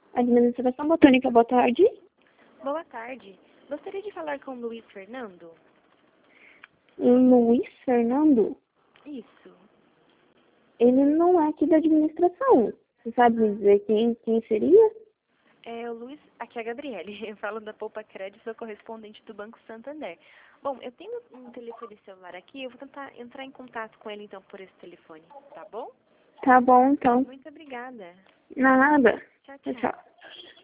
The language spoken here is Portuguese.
Administração Botânica, boa tarde. Boa tarde. Gostaria de falar com o Luiz Fernando? Luiz Fernando? Isso. Ele não é aqui da administração. Você sabe me dizer quem seria? É o Luiz, aqui é a Gabriele. Eu falo da Poupa Crédito, sou correspondente do Banco Santander. Bom, eu tenho um telefone celular aqui, eu vou tentar entrar em contato com ele então por esse telefone, tá bom? Tá bom, então. Muito obrigada. Nada. Tchau, Tchau, tchau. tchau.